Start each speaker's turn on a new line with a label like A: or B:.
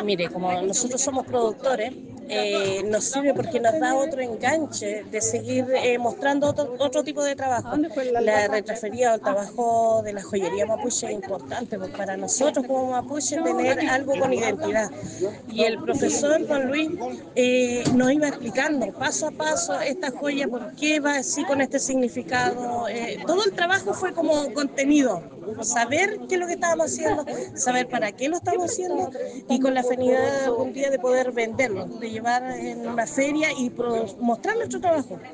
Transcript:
A: Mire, como nosotros somos productores, nos sirve porque nos da otro enganche de seguir mostrando otro tipo de trabajo. La retrofería o el trabajo de la joyería mapuche es importante pues, para nosotros como mapuche tener algo con identidad. Y el profesor don Luis nos iba explicando paso a paso esta joya, por qué va así con este significado. Todo el trabajo fue como contenido, saber qué es lo que estábamos haciendo, saber para qué lo estamos haciendo y con la finalidad algún día de poder venderlo, de llevar en una feria y mostrar nuestro trabajo.